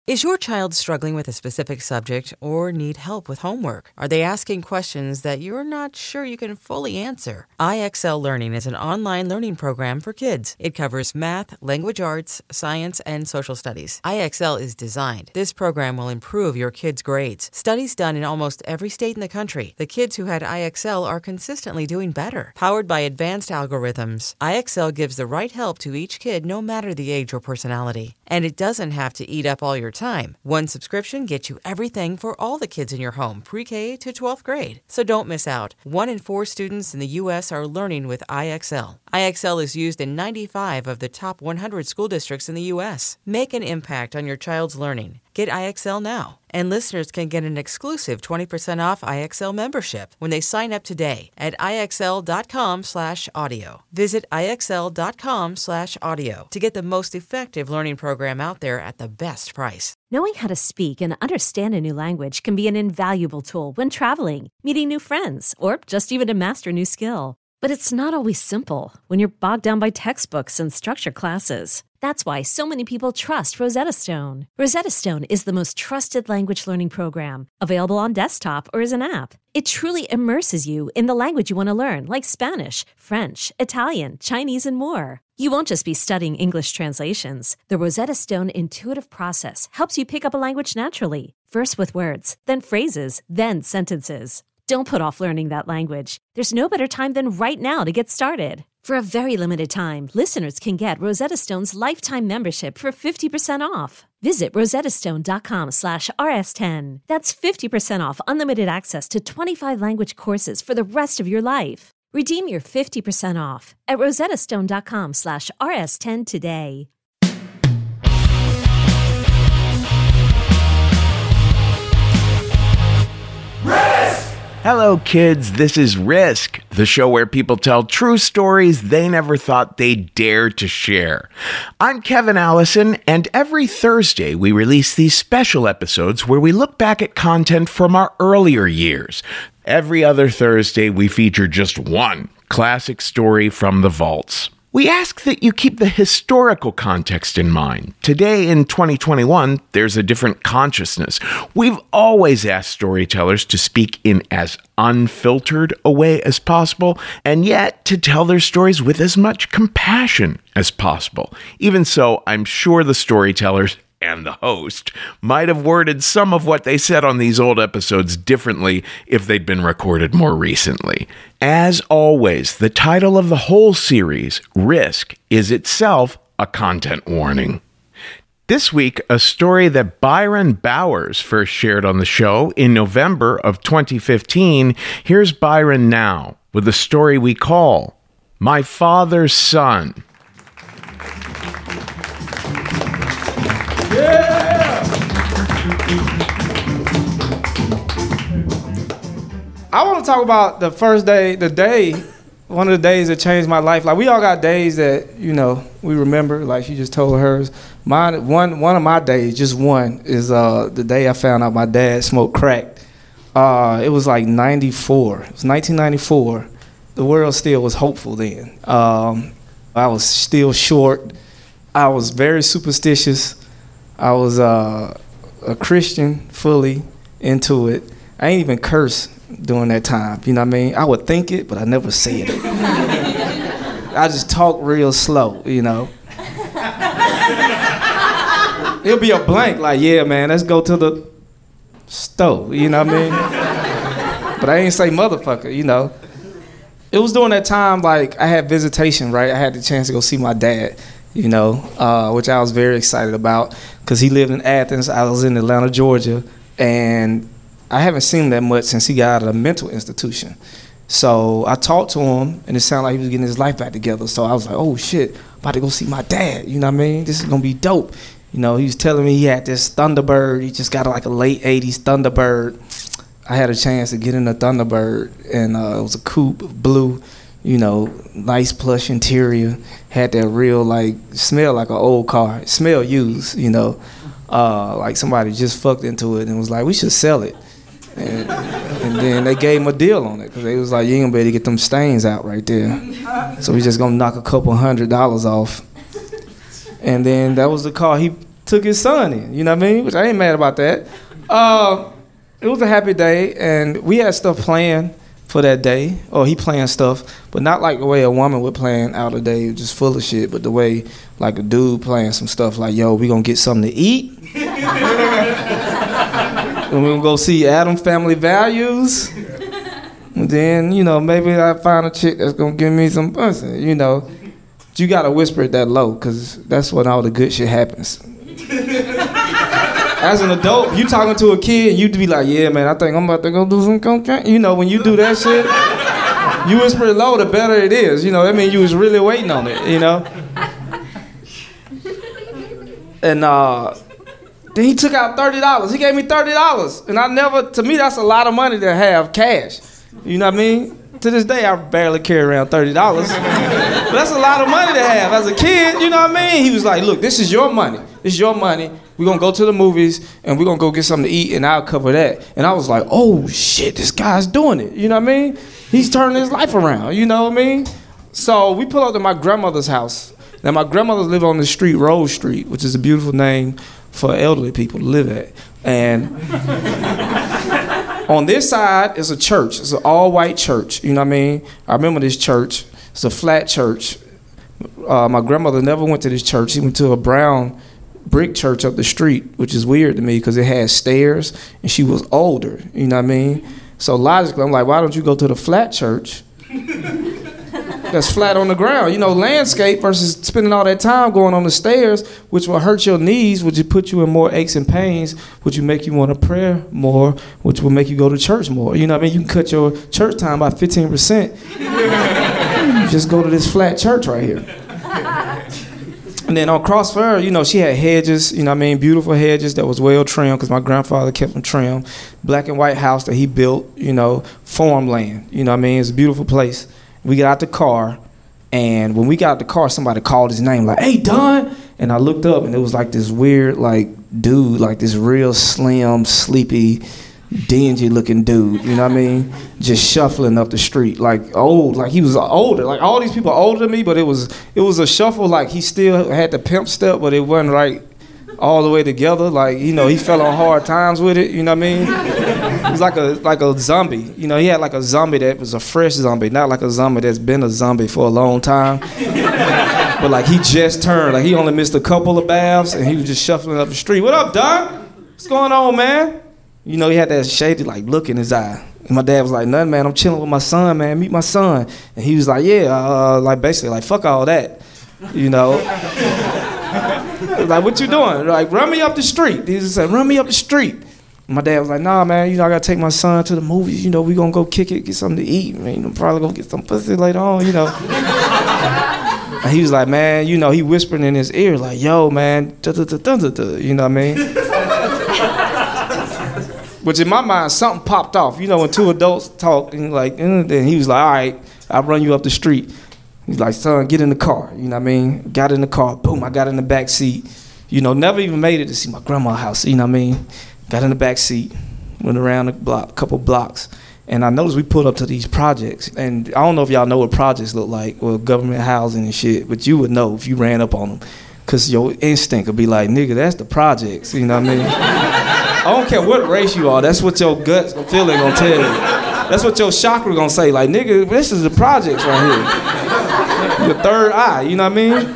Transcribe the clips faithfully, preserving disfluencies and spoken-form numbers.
Is your child struggling with a specific subject or need help with homework? Are they asking questions that you're not sure you can fully answer? I X L Learning is an online learning program for kids. It covers math, language arts, science, and social studies. I X L is designed. This program will improve your kids' grades. Studies done in almost every state in the country. The kids who had I X L are consistently doing better. Powered by advanced algorithms, I X L gives the right help to each kid no matter the age or personality. And it doesn't have to eat up all your time. One subscription gets you everything for all the kids in your home, pre-K to twelfth grade. So don't miss out. One in four students in the U S are learning with I X L. I X L is used in ninety-five of the top one hundred school districts in the U S. Make an impact on your child's learning. Get I X L now. And listeners can get an exclusive twenty percent off I X L membership when they sign up today at IXL.com slash audio. Visit IXL.com slash audio to get the most effective learning program out there at the best price. Knowing how to speak and understand a new language can be an invaluable tool when traveling, meeting new friends, or just even to master a new skill. But it's not always simple when you're bogged down by textbooks and structured classes. That's why so many people trust Rosetta Stone. Rosetta Stone is the most trusted language learning program, available on desktop or as an app. It truly immerses you in the language you want to learn, like Spanish, French, Italian, Chinese, and more. You won't just be studying English translations. The Rosetta Stone intuitive process helps you pick up a language naturally, first with words, then phrases, then sentences. Don't put off learning that language. There's no better time than right now to get started. For a very limited time, listeners can get Rosetta Stone's lifetime membership for fifty percent off. Visit rosettastone.com slash rs10. That's fifty percent off unlimited access to twenty-five language courses for the rest of your life. Redeem your fifty percent off at rosettastone.com slash rs10 today. Hello, kids. This is Risk, the show where people tell true stories they never thought they'd dare to share. I'm Kevin Allison, and every Thursday we release these special episodes where we look back at content from our earlier years. Every other Thursday we feature just one classic story from the vaults. We ask that you keep the historical context in mind. Today, in twenty twenty-one, there's a different consciousness. We've always asked storytellers to speak in as unfiltered a way as possible, and yet to tell their stories with as much compassion as possible. Even so, I'm sure the storytellers and the host might have worded some of what they said on these old episodes differently if they'd been recorded more recently. As always, the title of the whole series, Risk, is itself a content warning. This week, a story that Byron Bowers first shared on the show in November of twenty fifteen. Here's Byron now with a story we call My Father's Son. Yeah! I want to talk about the first day, the day, one of the days that changed my life. Like, we all got days that, you know, we remember, like she just told hers. Mine, one one of my days, just one, is uh, the day I found out my dad smoked crack. Uh, it was like ninety-four. It was nineteen ninety-four. The world still was hopeful then. Um, I was still short. I was very superstitious. I was uh, a Christian, fully into it. I ain't even curse during that time, you know what I mean? I would think it, but I never said it. I just talk real slow, you know? It'll be a blank, like, yeah, man, let's go to the stove, you know what I mean? But I ain't say motherfucker, you know? It was during that time, like, I had visitation, right? I had the chance to go see my dad. You know, uh, which I was very excited about because he lived in Athens. I was in Atlanta, Georgia, and I haven't seen him that much since he got out of a mental institution. So I talked to him, and it sounded like he was getting his life back together. So I was like, oh, shit, I'm about to go see my dad. You know what I mean? This is going to be dope. You know, he was telling me he had this Thunderbird. He just got like a late eighties Thunderbird. I had a chance to get in the Thunderbird, and uh, it was a coupe, blue. You know, nice plush interior, had that real, like, smell like an old car. It smelled used, you know, uh, like somebody just fucked into it and was like, we should sell it. And, and then they gave him a deal on it because they was like, you ain't gonna be able to get them stains out right there. So we just gonna knock a couple hundred dollars off. And then that was the car he took his son in, you know what I mean? Which I ain't mad about that. Uh, it was a happy day, and we had stuff planned for that day. Or he planned stuff, but not like the way a woman would plan out a day, just full of shit, but the way like a dude planned some stuff like, yo, we gonna get something to eat. And we gonna go see Adam Family Values. And then, you know, maybe I find a chick that's gonna give me some pussy, you know. But you gotta whisper it that low, cause that's when all the good shit happens. As an adult, you talking to a kid, and you'd be like, yeah, man, I think I'm about to go do some cocaine. You know, when you do that shit, you whisper it low, the better it is. You know, that means you was really waiting on it, you know? And uh, then he took out thirty dollars. He gave me thirty dollars. And I never, to me, that's a lot of money to have cash. You know what I mean? To this day, I barely carry around thirty dollars. But that's a lot of money to have. As a kid, you know what I mean? He was like, look, this is your money. This is your money. We're going to go to the movies, and we're going to go get something to eat, and I'll cover that. And I was like, oh, shit, this guy's doing it. You know what I mean? He's turning his life around. You know what I mean? So we pull up to my grandmother's house. Now, my grandmother lived on the street, Rose Street, which is a beautiful name for elderly people to live at. And on this side is a church. It's an all-white church. You know what I mean? I remember this church. It's a flat church. Uh, my grandmother never went to this church. She went to a brown brick church up the street, which is weird to me because it had stairs, and she was older. You know what I mean? So logically, I'm like, why don't you go to the flat church that's flat on the ground? You know, landscape versus spending all that time going on the stairs, which will hurt your knees, which will put you in more aches and pains, which will make you want to pray more, which will make you go to church more. You know what I mean? You can cut your church time by fifteen percent. Just go to this flat church right here. And then on Crossfire, you know, she had hedges, you know what I mean, beautiful hedges that was well trimmed because my grandfather kept them trimmed. Black and white house that he built, you know, farmland, you know what I mean? It's a beautiful place. We got out the car, and when we got out the car, somebody called his name like, hey, Don. And I looked up, and it was like this weird, like, dude, like this real slim, sleepy, dingy-looking dude, you know what I mean? Just shuffling up the street, like old, like he was older. Like all these people older than me, but it was it was a shuffle, like he still had the pimp step, but it wasn't right all the way together. Like, you know, he fell on hard times with it, you know what I mean? He was like a like a zombie. You know, he had like a zombie that was a fresh zombie, not like a zombie that's been a zombie for a long time. But like he just turned, like he only missed a couple of baths, and he was just shuffling up the street. What up, Don? What's going on, man? You know, he had that shady, like, look in his eye. And my dad was like, nothing, man, I'm chilling with my son, man, meet my son. And he was like, yeah, uh, like, basically, like, fuck all that, you know? Like, what you doing? Like, run me up the street. He just said, run me up the street. And my dad was like, nah, man, you know, I gotta take my son to the movies, you know, we gonna go kick it, get something to eat, man, you know, probably gonna get some pussy later on, you know? And he was like, man, you know, he whispered in his ear, like, yo, man, da-da-da-da-da-da, you know what I mean? Which in my mind, something popped off. You know, when two adults talk, and like, and then he was like, all right, I'll run you up the street. He's like, son, get in the car. You know what I mean? Got in the car, boom, I got in the back seat. You know, never even made it to see my grandma's house, you know what I mean? Got in the back seat, went around the block, couple blocks, and I noticed we pulled up to these projects. And I don't know if y'all know what projects look like, or government housing and shit, but you would know if you ran up on them. Because your instinct would be like, nigga, that's the projects, you know what I mean? I don't care what race you are, that's what your gut's feeling gonna tell you. That's what your chakra gonna say, like, nigga, this is the projects right here. Your third eye, you know what I mean?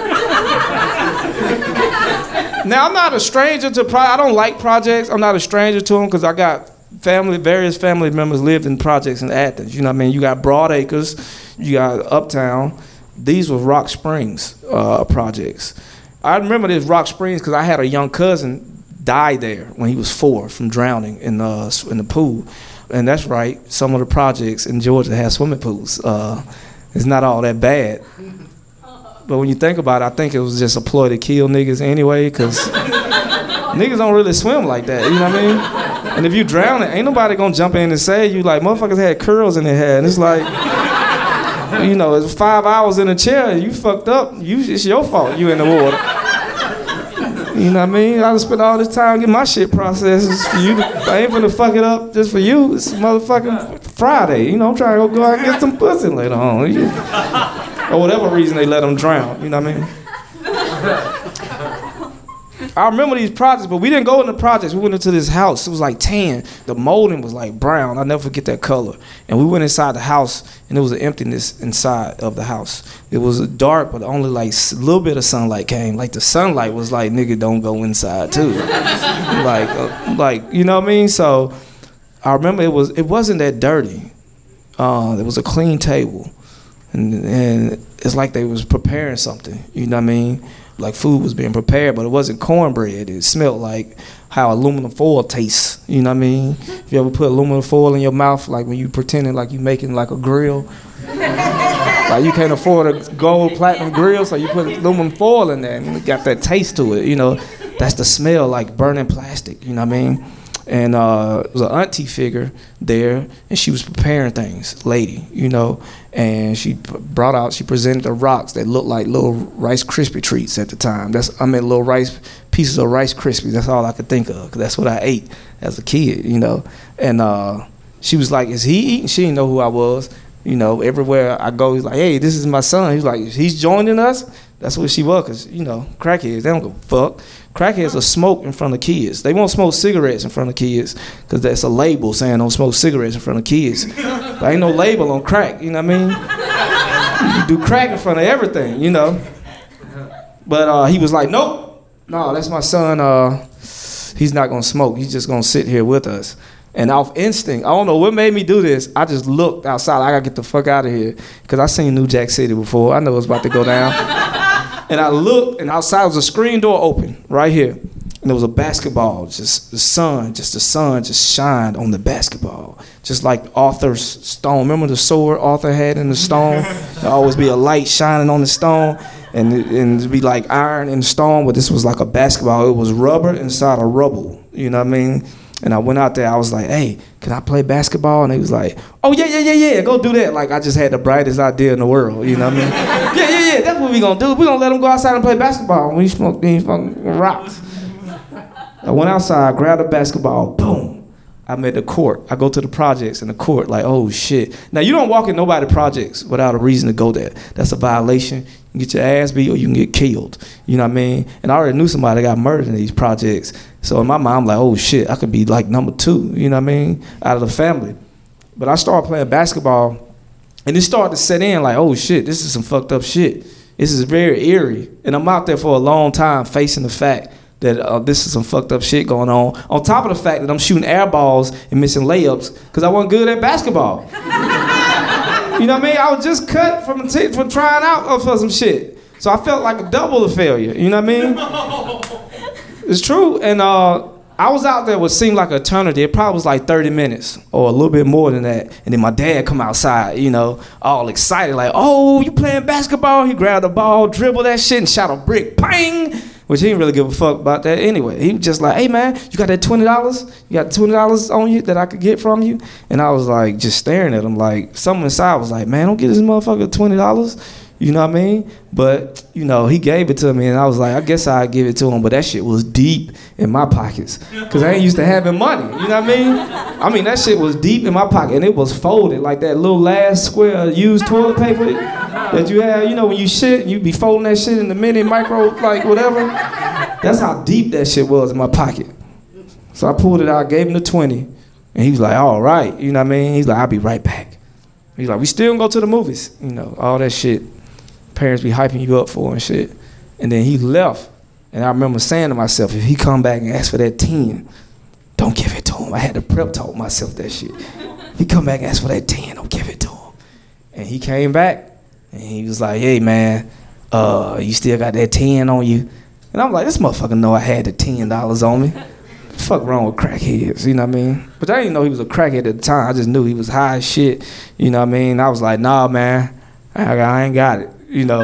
Now, I'm not a stranger to, pro- I don't like projects, I'm not a stranger to them because I got family, various family members lived in projects in Athens, you know what I mean? You got Broadacres, you got Uptown. These were Rock Springs uh, projects. I remember this Rock Springs because I had a young cousin die there when he was four from drowning in the, in the pool. And that's right, some of the projects in Georgia have swimming pools. Uh, it's not all that bad. But when you think about it, I think it was just a ploy to kill niggas anyway, because niggas don't really swim like that, you know what I mean? And if you drown, ain't nobody gonna jump in and save you. Like, motherfuckers had curls in their hair, and it's like, you know, it's five hours in a chair, you fucked up, you, it's your fault you in the water. You know what I mean? I done spent all this time getting my shit processed for you. To, I ain't gonna fuck it up just for you. It's motherfucking Friday. You know, I'm trying to go, go out and get some pussy later on. You, or whatever reason they let them drown. You know what I I remember these projects, but we didn't go in the projects. We went into this house. It was like tan. The molding was like brown. I'll never forget that color. And we went inside the house, and there was an emptiness inside of the house. It was dark, but only like a little bit of sunlight came. Like the sunlight was like, nigga, don't go inside too. like, uh, like you know what I mean? So I remember it was it wasn't that dirty. Uh, it was a clean table, and and it's like they was preparing something. You know what I mean? Like food was being prepared, but it wasn't cornbread. It smelled like how aluminum foil tastes. You know what I mean? If you ever put aluminum foil in your mouth, like when you pretending like you making like a grill, like you can't afford a gold platinum grill, so you put aluminum foil in there, and it got that taste to it. You know, that's the smell, like burning plastic. You know what I mean? And uh, there was an auntie figure there, and she was preparing things, lady, you know, and she brought out, she presented the rocks that looked like little Rice Krispie treats at the time. That's I mean, little rice pieces of Rice Krispies. That's all I could think of, 'cause that's what I ate as a kid, you know. And uh, she was like, "Is he eating?" She didn't know who I was, you know. Everywhere I go, he's like, "Hey, this is my son." He's like, "He's joining us." That's what she was, 'cause you know, crackheads, they don't give a fuck. Crackheads will smoke in front of kids. They won't smoke cigarettes in front of kids because that's a label saying don't smoke cigarettes in front of kids. There ain't no label on crack, you know what I mean? You do crack in front of everything, you know? But uh, he was like, nope, no, that's my son. Uh, he's not going to smoke. He's just going to sit here with us. And off instinct, I don't know what made me do this. I just looked outside. I got to get the fuck out of here because I seen New Jack City before. I know it was about to go down. And I looked, and outside was a screen door open right here. And there was a basketball, just the sun, just the sun just shined on the basketball. Just like Arthur's stone. Remember the sword Arthur had in the stone? There'd always be a light shining on the stone, and, it, and it'd be like iron in the stone, but this was like a basketball. It was rubber inside of rubble, you know what I mean? And I went out there, I was like, hey, can I play basketball? And he was like, oh, yeah, yeah, yeah, yeah, go do that. Like, I just had the brightest idea in the world, you know what I mean? yeah, yeah, yeah, that's what we gonna do. We gonna let him go outside and play basketball. We smoke these fucking rocks. I went outside, grabbed a basketball, boom. I'm at the court. I go to the projects in the court, like, oh, shit. Now, you don't walk in nobody's projects without a reason to go there. That's a violation. You can get your ass beat or you can get killed. You know what I mean? And I already knew somebody got murdered in these projects. So in my mind, I'm like, oh, shit, I could be like number two, you know what I mean, out of the family. But I started playing basketball, and it started to set in like, oh, shit, this is some fucked up shit. This is very eerie. And I'm out there for a long time facing the fact that uh, this is some fucked up shit going on. On top of the fact that I'm shooting air balls and missing layups because I wasn't good at basketball. You know what I mean? I was just cut from, t- from trying out for some shit. So I felt like a double of failure, you know what I mean? It's true. And uh, I was out there what seemed like an eternity. It probably was like thirty minutes or a little bit more than that. And then my dad come outside, you know, all excited, like, oh, you playing basketball? He grabbed the ball, dribbled that shit, and shot a brick, bang! Which he didn't really give a fuck about that anyway. He was just like, hey man, you got that twenty dollars? You got twenty dollars on you that I could get from you? And I was like, just staring at him like, something inside was like, man, don't get this motherfucker twenty dollars. You know what I mean? But, you know, he gave it to me and I was like, I guess I'd give it to him. But that shit was deep in my pockets. Because I ain't used to having money. You know what I mean? I mean, that shit was deep in my pocket and it was folded like that little last square used toilet paper that you have. You know, when you shit, you be folding that shit in the mini, micro, like whatever. That's how deep that shit was in my pocket. So I pulled it out, gave him the twenty. And he was like, all right. You know what I mean? He's like, I'll be right back. He's like, we still gonna go to the movies. You know, all that shit. Parents be hyping you up for and shit. And then he left. And I remember saying to myself, if he come back and ask for that ten, don't give it to him. I had to prep talk myself that shit. If he come back and ask for that ten, don't give it to him. And he came back and he was like, hey man, uh, you still got that ten on you? And I'm like, this motherfucker know I had the ten dollars on me. The fuck wrong with crackheads, you know what I mean? But I didn't know he was a crackhead at the time. I just knew he was high as shit, you know what I mean? I was like, nah man, I, I ain't got it. You know,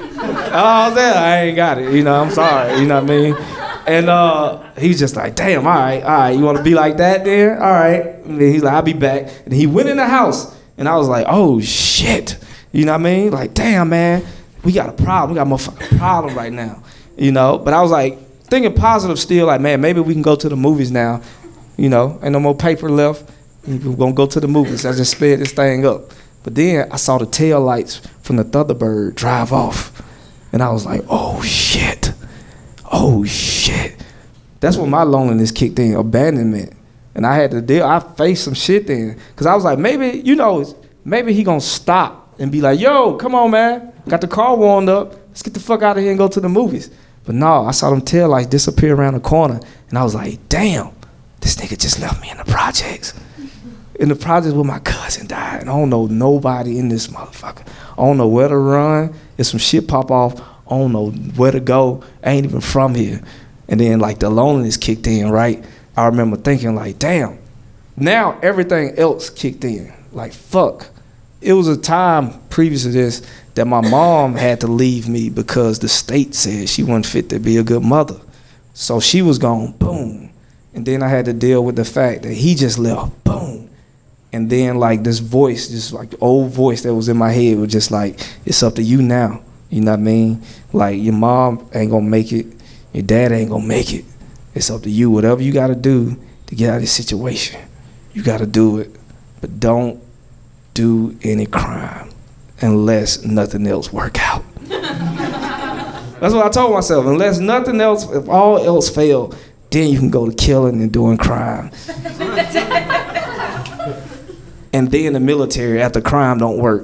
oh, I ain't got it. You know, I'm sorry. You know what I mean? And uh, he's just like, damn, all right, all right. You want to be like that then? All right. And then he's like, I'll be back. And he went in the house, and I was like, oh, shit. You know what I mean? Like, damn, man, we got a problem. We got a motherfucking problem right now. You know? But I was like, thinking positive still, like, man, maybe we can go to the movies now. You know, ain't no more paper left. We're going to go to the movies. I just sped this thing up. But then I saw the tail lights from the Thunderbird drive off. And I was like, oh, shit. oh shit. That's when my loneliness kicked in, abandonment. And I had to deal, I faced some shit then. Cause I was like, maybe, you know, maybe he gonna stop and be like, yo, come on, man. Got the car warmed up. Let's get the fuck out of here and go to the movies. But no, I saw them taillights disappear around the corner. And I was like, damn, this nigga just left me in the projects. In the projects where my cousin died. And I don't know nobody in this motherfucker. I don't know where to run. If some shit pop off, I don't know where to go. I ain't even from here. And then like the loneliness kicked in, right? I remember thinking like, damn, now everything else kicked in. Like, fuck. It was a time previous to this that my mom had to leave me because the state said she wasn't fit to be a good mother. So she was gone, boom. And then I had to deal with the fact that he just left, boom. And then like this voice, just like the old voice that was in my head was just like, it's up to you now. You know what I mean? Like your mom ain't gonna make it, your dad ain't gonna make it. It's up to you. Whatever you gotta do to get out of this situation, you gotta do it. But don't do any crime unless nothing else work out. That's what I told myself. Unless nothing else, if all else fail, then you can go to killing and doing crime. And then the military after crime don't work.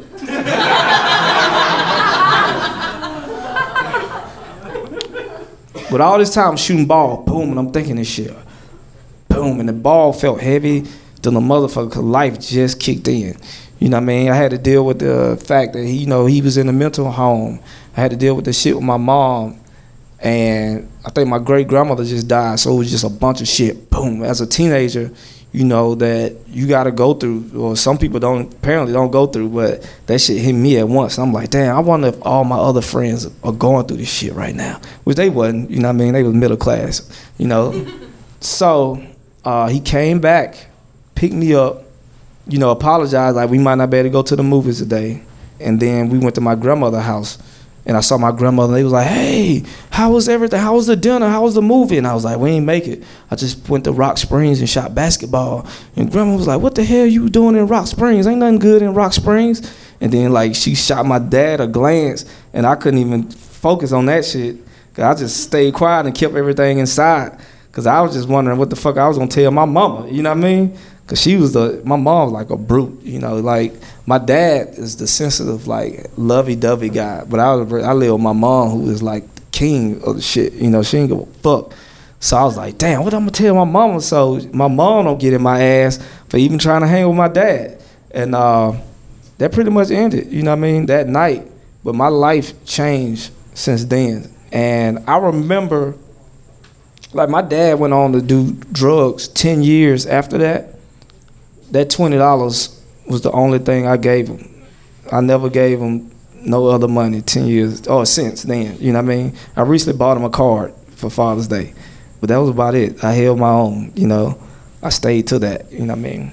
But all this time shooting ball, boom, and I'm thinking this shit. Boom, and the ball felt heavy, then the motherfucker life just kicked in. You know what I mean? I had to deal with the fact that he, you know, he was in a mental home. I had to deal with the shit with my mom. And I think my great grandmother just died, so it was just a bunch of shit. Boom. As a teenager, you know, that you gotta go through, or some people don't apparently don't go through, but that shit hit me at once. And I'm like, damn, I wonder if all my other friends are going through this shit right now. Which they wasn't, you know what I mean? They was middle class, you know. So uh, he came back, picked me up, you know, apologized, like we might not be able to go to the movies today. And then we went to my grandmother's house. And I saw my grandmother, and they was like, hey, how was everything? How was the dinner? How was the movie? And I was like, we ain't make it. I just went to Rock Springs and shot basketball. And grandma was like, what the hell you doing in Rock Springs? Ain't nothing good in Rock Springs. And then, like, she shot my dad a glance, and I couldn't even focus on that shit. Cause I just stayed quiet and kept everything inside. Because I was just wondering what the fuck I was going to tell my mama, you know what I mean? Because she was the, my mom was like a brute, you know, like my dad is the sensitive, like lovey-dovey guy. But I, was, I live with my mom who is like the king of the shit, you know, she ain't give a fuck. So I was like, damn, what I'm gonna tell my mama so my mom don't get in my ass for even trying to hang with my dad. And uh, that pretty much ended, you know what I mean, that night. But my life changed since then. And I remember, like my dad went on to do drugs ten years after that. That twenty dollars was the only thing I gave him. I never gave him no other money ten years, or since then, you know what I mean? I recently bought him a card for Father's Day, but that was about it. I held my own, you know? I stayed to that, you know what I mean?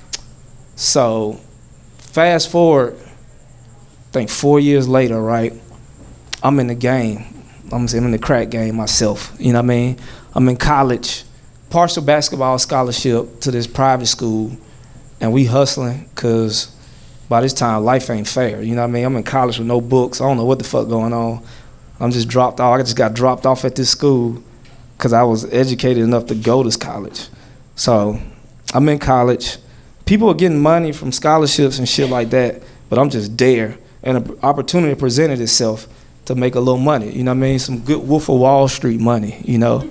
So, fast forward, I think four years later, right? I'm in the game. I'm in the crack game myself, you know what I mean? I'm in college, partial basketball scholarship to this private school. And we hustling, cause by this time life ain't fair. You know what I mean? I'm in college with no books. I don't know what the fuck going on. I'm just dropped off. I just got dropped off at this school cause I was educated enough to go to college. So I'm in college. People are getting money from scholarships and shit like that, but I'm just there. And an opportunity presented itself to make a little money. You know what I mean? Some good Wolf of Wall Street money, you know?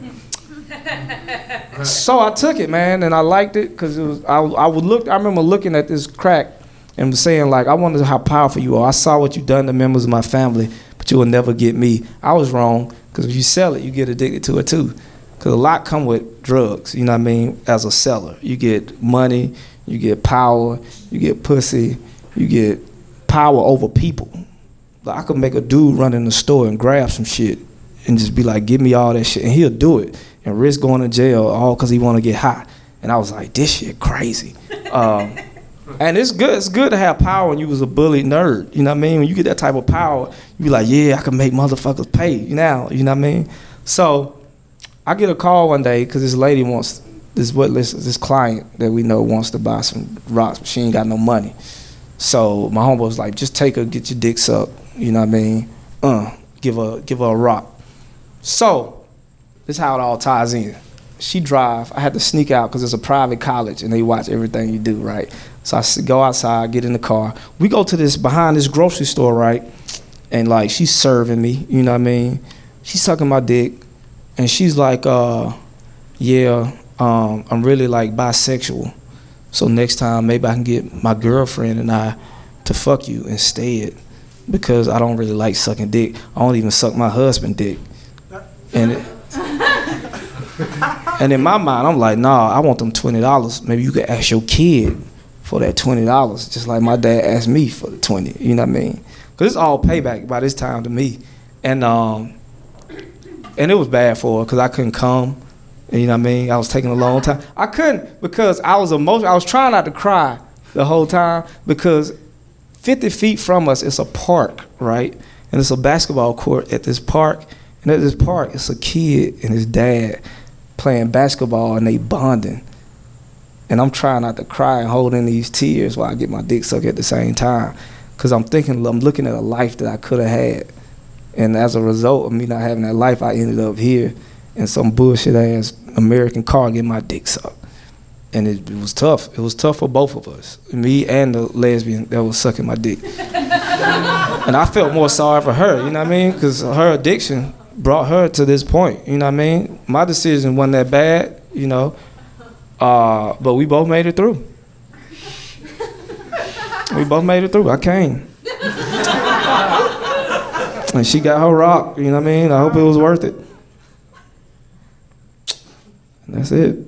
So I took it, man, and I liked it because it was. I, I would look. I remember looking at this crack and saying, like, I wonder how powerful you are. I saw what you done to members of my family, but you will never get me. I was wrong because if you sell it, you get addicted to it too. Because a lot come with drugs. You know what I mean? As a seller, you get money, you get power, you get pussy, you get power over people. Like I could make a dude run in the store and grab some shit and just be like, give me all that shit, and he'll do it. And risk going to jail all because he want to get high. And I was like, this shit crazy. um, and it's good. It's good to have power when you was a bullied nerd. You know what I mean? When you get that type of power, you be like, yeah, I can make motherfuckers pay now. You know what I mean? So I get a call one day because this lady wants, this what this, this client that we know wants to buy some rocks, but she ain't got no money. So my homeboy was like, just take her, get your dick sucked. You know what I mean? Uh, give her, give her a rock. So this is how it all ties in. She drive. I had to sneak out because it's a private college and they watch everything you do, right? So I go outside, get in the car. We go to this, behind this grocery store, right? And like, she's serving me, you know what I mean? She's sucking my dick. And she's like, uh, yeah, um, I'm really like bisexual. So next time maybe I can get my girlfriend and I to fuck you instead, because I don't really like sucking dick. I don't even suck my husband dick. And it, and in my mind, I'm like, nah, I want them twenty dollars. Maybe you could ask your kid for that twenty dollars, just like my dad asked me for the twenty, you know what I mean? Because it's all payback by this time to me. And um, and it was bad for her because I couldn't come, you know what I mean? I was taking a long time. I couldn't because I was emotional. I was trying not to cry the whole time because fifty feet from us, it's a park, right? And it's a basketball court at this park. And at this park, it's a kid and his dad playing basketball and they bonding. And I'm trying not to cry and hold in these tears while I get my dick sucked at the same time. Because I'm thinking, I'm looking at a life that I could have had. And as a result of me not having that life, I ended up here in some bullshit ass American car getting my dick sucked. And it, it was tough. It was tough for both of us, me and the lesbian that was sucking my dick. And I felt more sorry for her, you know what I mean? Because her addiction brought her to this point, you know what I mean? My decision wasn't that bad, you know, uh, but we both made it through. We both made it through. I came. And she got her rock, you know what I mean? I hope it was worth it. And that's it.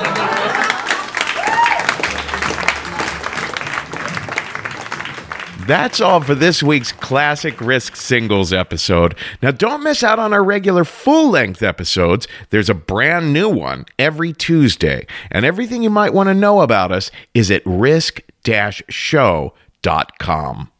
That's all for this week's Classic Risk Singles episode. Now, don't miss out on our regular full-length episodes. There's a brand new one every Tuesday. And everything you might want to know about us is at risk dash show dot com.